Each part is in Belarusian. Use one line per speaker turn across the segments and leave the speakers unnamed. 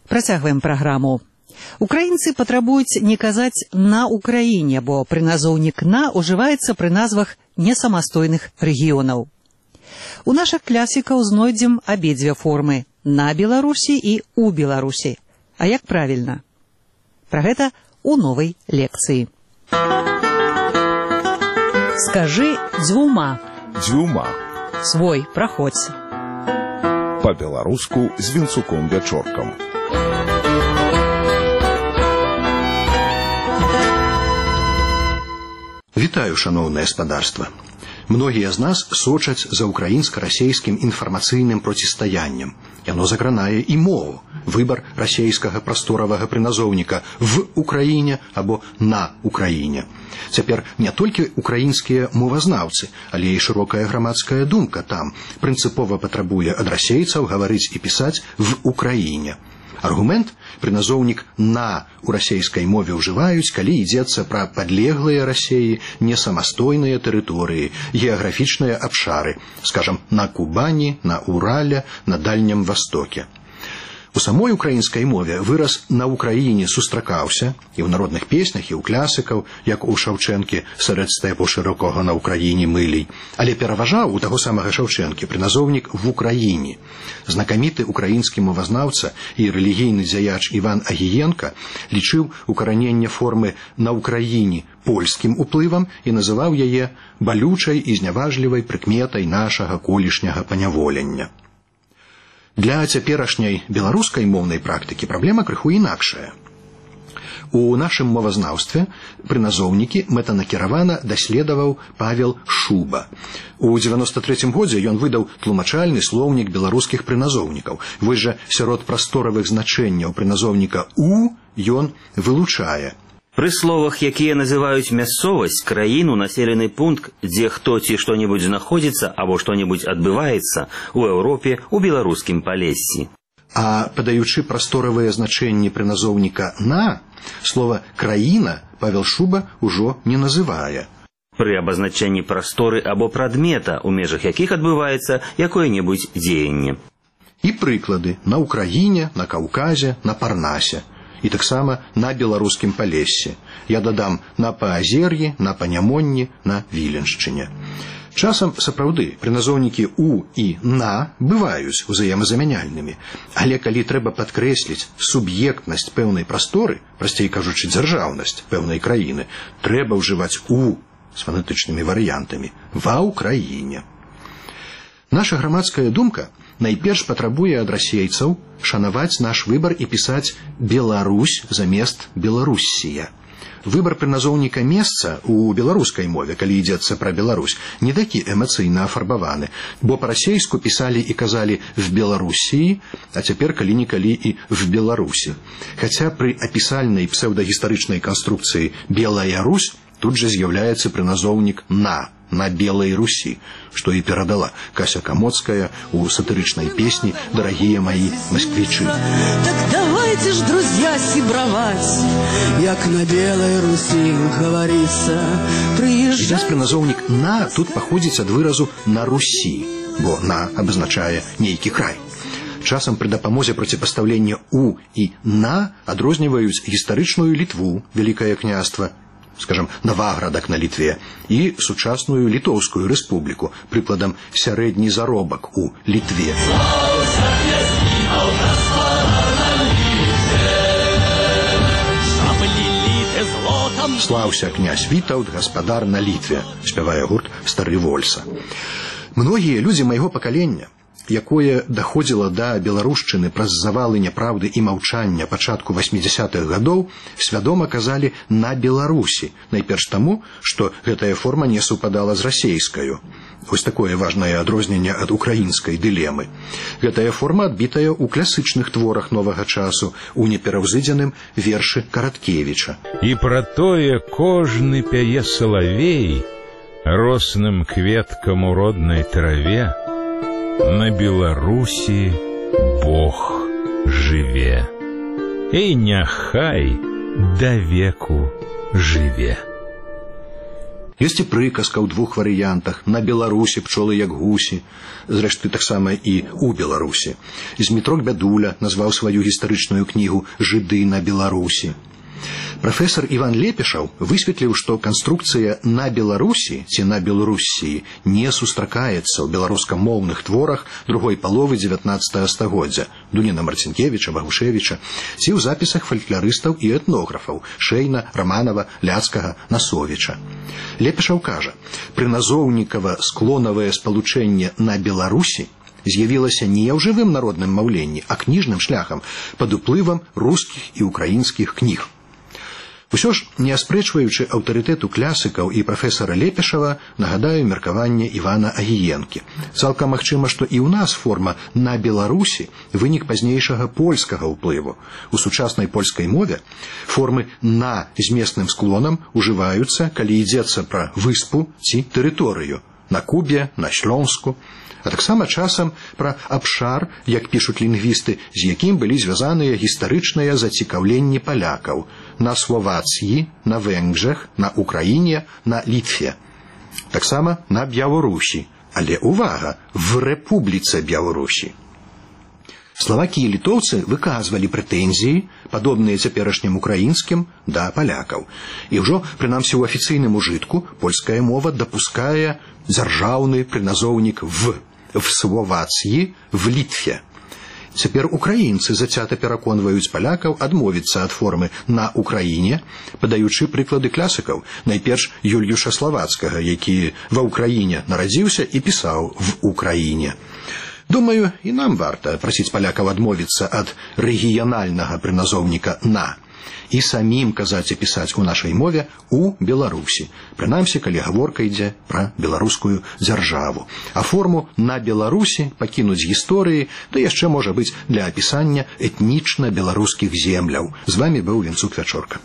Працягваем праграму. Украінцы патрабуюць не казаць «на Украіне», бо прыназоўнік «на» ужываецца пры назвах несамастойных рэгіёнаў. У нашых класікаў знойдзем абедзве формы – «на Беларусі» і «у Беларусі». А як правільна? Пра гэта у новай лекцыі. Скажы дзвюма.
Дзвюма.
Свой, праходзь.
Па-беларуску з вінцуком-вячоркам.
Вітаю, шаноўнае спадарства. Многія з нас сочаць за украінска-расейскім інфармацыйным процістаяннем. Яно закранае і мову, выбар расейскага прасторавага прыназоўніка «в Украіне» або «на Украіне». Цяпер не толькі украінскія мовазнаўцы, але і шырокая грамадская думка там прынцыпова патрабуе ад расейцаў гаварыць і пісаць «в Украіне». Аргумент прыназоўнік «на» у расейскай мове ўжываюць, калі ідзецца пра падлеглыя Расеі, несамастойныя тэрыторыі, геаграфічныя абшары, скажам, на Кубані, на Урале, на Дальнім Востоке. У самой украінскай мове выраз «на Украіне» сустракаўся і ў народных песнях, і ў класікаў, як у Шаўчэнкі «Сярод стэпу шырокога на Украіне мылей», але пераважаў у таго самага Шаўчэнкі прыназоўнік «в Украіне». Знакаміты украінскі мовазнаўца і рэлігійны дзяяч Іван Агіенка лічыў укараненне формы «на Украіне» польскім уплывам і называў яе балючай і зняважлівай прыкметай нашага колішняга паняволення. Для цяперашняй беларускай моўнай практыкі праблема крыху інакшая. У нашым мовазнаўстве прыназоўнікі мэтанакіравана даследаваў Павел Шуба. У 93-м годзе ён выдаў тлумачальны слоўнік беларускіх прыназоўнікаў. Вось жа сярод прасторавых значэнняў прыназоўніка «у» ён вылучае.
Пры словах, якія называюць мясцовасць, краіну, населены пункт, дзе хто ці што-небудзь знаходзіцца або што-небудзь адбываецца у Еўропе, у беларускім Палессі.
А падаючы прасторавыя значэнні прыназоўніка «на», слова «краіна» Павел Шуба ўжо не называе.
Пры абазначэнні прасторы або прадмета, у межах якіх адбываецца якое-небудзь дзеянне.
І прыклады на Украіне, на Каўказе, на Парнасе. І таксама на беларускім Палессі. Я дадам на Паазер'і, на Панямонні, на Віленшчыне. Часам, сапраўды, прыназоўнікі «у» і «на» бываюць узаемазамяняльнымі, але калі трэба падкрэсліць суб'ектнасць пэўнай прасторы, прасцей кажучы, дзяржаўнасць пэўнай краіны, трэба ўжываць «у» з фанетычнымі варыянтамі «ва Ўкраіне». Наша грамадская думка найперш патрабуе ад расейцаў шанаваць наш выбар і пісаць «Беларусь» замест «Беларуссія». Выбар прыназоўніка месца у беларускай мове, калі ідзецца пра Беларусь, не такі эмацыйна афарбаваны, бо па-расейску пісалі і казалі «в Беларуссіі», а цяпер калі-нікалі і «в Беларусі». Хаця пры апісальнай псеўдагістарычнай канструкцыі «Белая Русь» тут жа з'яўляецца прыназоўнік «на» Белай Русі, што і перадала Кася Камоцкая у сатырычнай песні «Дарагія маі москвічы».
Так давайте ж, друзья, сябраваць, як на Белай Русі гаварыцца, прыязджаць.
Зараз прыназоўнік «на» тут паходзіць ад выразу «на Русі», бо «на» абазначае нейкі край. Часам пры дапамозе проціпастаўлення «у» і «на» адрозніваюць гістарычную Літву, Вялікае княства, скажем, Новаградак на Літве, і сучасную Літоўскую рэспубліку, прыкладам сярэдні заробак у Літве. Слаўся князь Вітаўт, гаспадар на Літве, спявае гурт «Стары Вольса». Многія людзі майго пакалення, якое даходзіла да беларушчыны праз завалы няпраўды і маўчання пачатку 80-х гадоў, свядома казалі «на Беларусі», найперш таму, што гэтая форма не супадала з расейскаю. Вось такое важнае адрозненне ад украінскай дылемы. Гэтая форма адбітая ў класычных творах новага часу, у непераўзыдзеным вершы Караткевіча.
І пра тое кожны пяе салавей росным кветкам у роднай траве, на Беларусі Бог жыве, і няхай да веку жыве.
Ёсць і прыказка ў двух варыянтах: на Беларусі пчолы як гусі, зрэшты таксама і ў Беларусі. Змітрок Бядуля назваў сваю гістарычную кнігу «Жыды на Беларусі». Прафесор Іван Лепешаў высветліў, што канструкцыя «на Беларусі» ці «на Беларуссіі» не сустракаецца ў беларускамоўных творах другой паловы 19 стагоддзя Дуніна Марцінкевіча, Багушевіча, ці ў запісах фалькларыстаў і этнографаў Шэйна, Раманава, Ляцкага, Насовіча. Лепешаў кажа, прыназоўнікава-склонавае спалучэнне «на Беларусі» з'явілася не ў жывым народным маўленні, а кніжным шляхам пад уплывам рускіх і украінскіх кніг. Усё ж, не аспрэчваючы аўтарытэту клясыкаў і прафесара Лепешава, нагадаю меркаванне Івана Агіенкі. Цалкам магчыма, што і ў нас форма «на Беларусі» вынік пазнейшага польскага ўплыву. У сучаснай польскай мове формы «на» з месным склонам ужываюцца, калі ідзецца пра выспу ці тэрыторыю, на Кубе, на Шлёнску, а таксама часам пра абшар, як пішуць лінгвісты, з якім былі звязаныя гістарычныя зацікаўленні палякаў на Словацыі, на Венграх, на Украіне, на Літве. Таксама на Бяларусі, але увага, в Рэпубліцы Бяларусі. Славакі і літоўцы выказвалі прэтэнзіі, падобныя цяперашнім украінскім, да палякаў. І ўжо, прынамсі ў афіцыйным ужытку, польская мова дапускае дзяржаўны прыназоўнік в Словацыі, в Літве. Цяпер украінцы зацята пераконваюць палякаў адмовіцца ад формы «на Украіне», падаючы прыклады класыкаў, найперш Юліуша Славацкага, які ва Ўкраіне нарадзіўся і пісаў в Украіне. Думаю, і нам варта прасіць палякаў адмовіцца ад рэгіянальнага прыназоўніка «на» і самім казаць і пісаць у нашай мове «у Беларусі», прынамсі, калі гаворка ідзе пра беларускую дзяржаву. А форму «на Беларусі» пакінуць з гісторыі, да яшчэ, можа быць, для апісання этнічна беларускіх земляў. З вамі быў Вінцук Вячорка.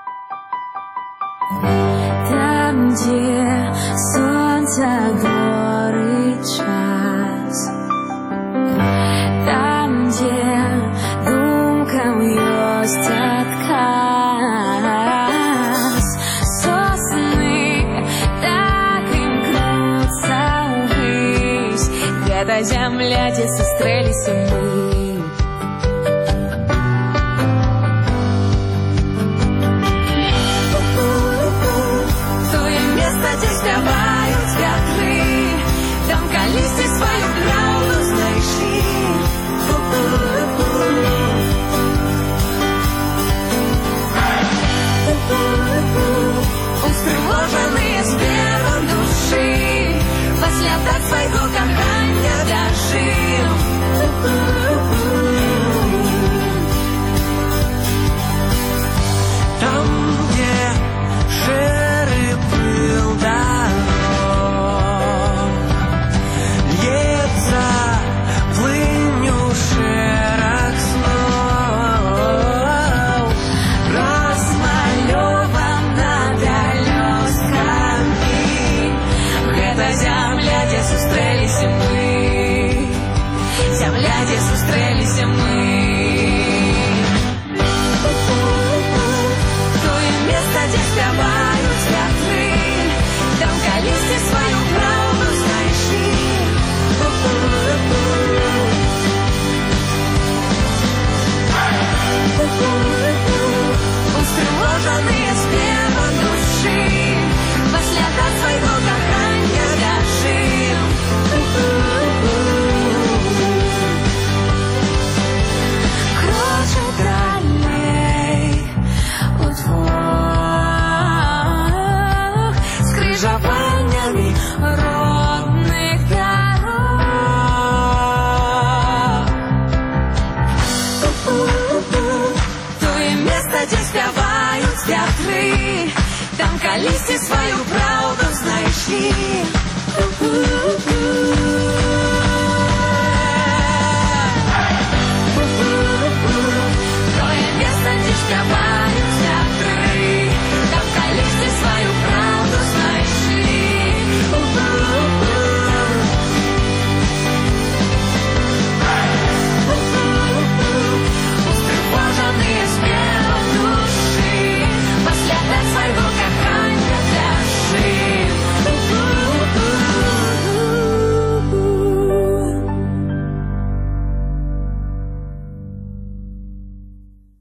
Там, дзе сонца горы час, там, дзе думкам ёсць адказ, сосны так імкнуцца ўвысь, гэта зямля, дзе сустрэліся мы. Тое месца, дзе спяваюць вятры, там калісьці сваю праўду знайшлі. Устрывожаныя спевам душы, пасля так свайго кахання дажыў.
Там, где шэры пыл дарог, льецца плынню шэраг снов, размалёвана пялёсткамі, гэта зямля, дзе сустрэліся мы, зямля, дзе сустрэліся мы. Дзе спяваюць вятры, там калісьці сваю праўду знайшлі. Устрывожаныя спевам душы, пасля так свайго кахання дажыў. Крочу далей у двор, скрыжаваннямі родных дарог. Тое месца, дзе спяваюць вятры, там калісьці сваю праўду знайшлі.